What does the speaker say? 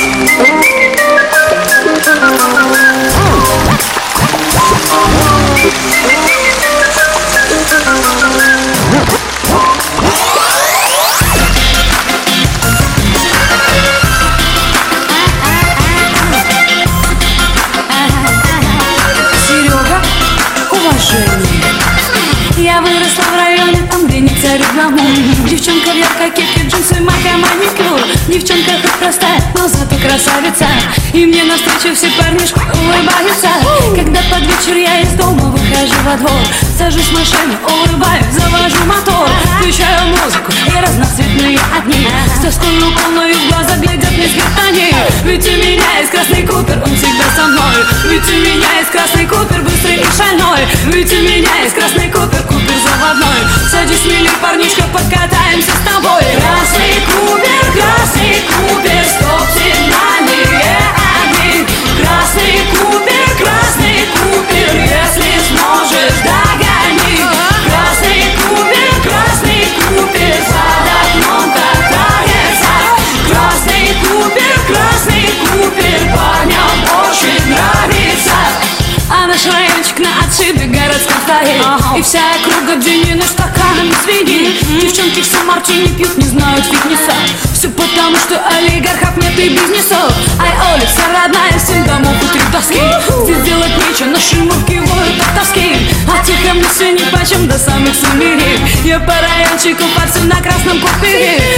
Я выросла в районе, там, где не царит гламур. Девчонка в яркой кепке, джинсы, майка, маникюр. Девчонка хоть простая, но зато красавица. И мне навстречу все парнишки улыбаются. Когда под вечер я из дома выхожу во двор, сажусь в машину, улыбаюсь, завожу мотор, включаю музыку и разноцветные огни. С тоской полную в глаза глядят мне они. Ведь у меня есть красный купер, он всегда со мной. Ведь у меня есть красный купер, быстрый и шальной. Ведь у меня есть красный купер, купер заводной. Садись, милый парнишка, покатаемся с тобой. Красный купер, стоп-сигнальные огни. Красный купер, если сможешь, догони. Красный купер, под окном катается. Красный купер, парням очень нравится. А наш райончик на отшибе городском стоит. И вся округа Джинни стаканами звенит. Девчонки все мартини пьют, не знают фитнеса. Все потому, что олигархов нет и бизнесов. Ай, Оля, вся родная, 7 домов и 3 доски. Здесь делать нечего, наши мурки воют от тоски. А тихо мне все нипочем до самых сумерек. Я по райончику парцу на красном купере.